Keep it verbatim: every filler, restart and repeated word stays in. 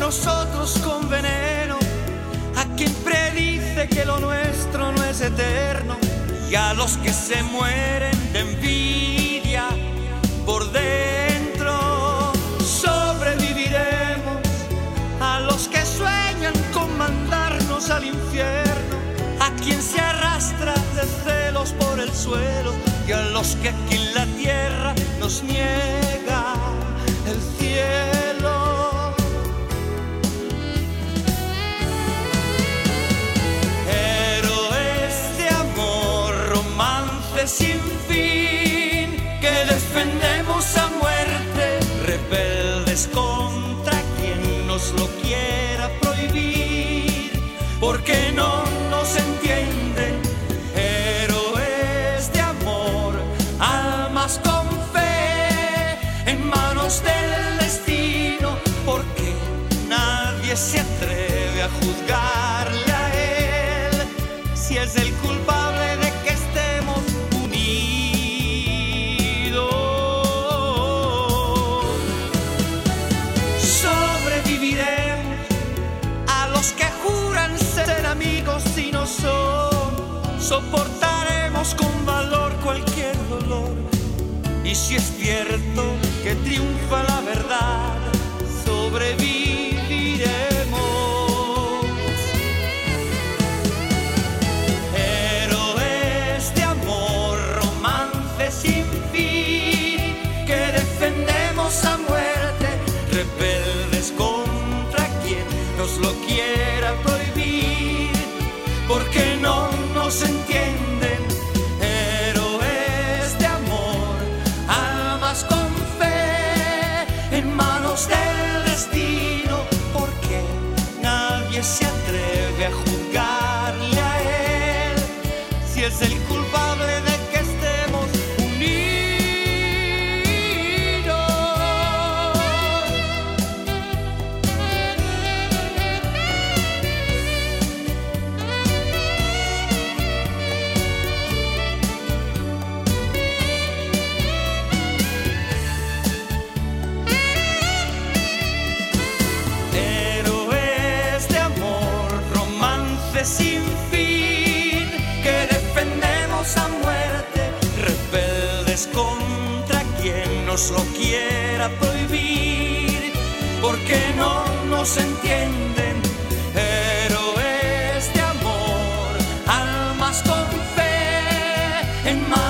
nosotros con veneno, a quien predice que lo nuestro no es eterno, y a los que se mueren de envidia por dentro. Sobreviviremos a los que sueñan con mandarnos al infierno, a quien se arrastra de celos por el suelo, y a los que aquí en la tierra nos niega el cielo. Héroes de amor, romance sin fin, que defendemos a muerte, rebeldes contra quien nos lo quiera prohibir, porque no nos entienden. Héroes de amor, almas con fe, en manos del destino, porque nadie se atreve a juzgarle a él si es el culpable de que estemos unidos. Sobreviviremos a los que juran ser amigos y no son. Soportaremos con valor cualquier dolor, y si es cierto que triunfa la verdad, sobreviviremos. Héroes de amor, romance sin fin, que defendemos a muerte, rebeldes contra quien nos lo quiera prohibir, porque no nos entienden. Héroes de amor, almas con fe, en manos del destino, porque nadie se atreve a juzgarle a él si es el culpable de que estemos unidos. Héroes de amor, romance sin fin, que defendemos a muerte, rebeldes contra quien nos lo quiera prohibir, porque no nos entienden. Héroes de amor, almas con fe, en